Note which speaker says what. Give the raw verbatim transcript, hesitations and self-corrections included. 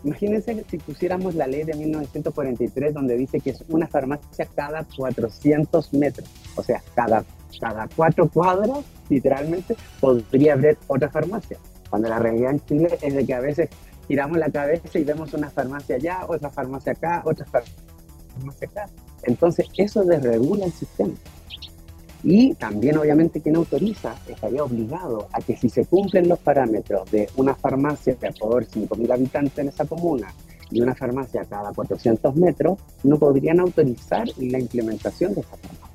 Speaker 1: Imagínense si pusiéramos la ley de mil novecientos cuarenta y tres donde dice que es una farmacia cada cuatrocientos metros, o sea, cada, cada cuatro cuadras, literalmente, podría haber otra farmacia. Cuando la realidad en Chile es de que a veces giramos la cabeza y vemos una farmacia allá, otra farmacia acá, otra farmacia acá. Entonces, eso desregula el sistema. Y también, obviamente, quien autoriza estaría obligado a que si se cumplen los parámetros de una farmacia por cinco mil habitantes en esa comuna y una farmacia cada cuatrocientos metros, no podrían autorizar la implementación de esa farmacia.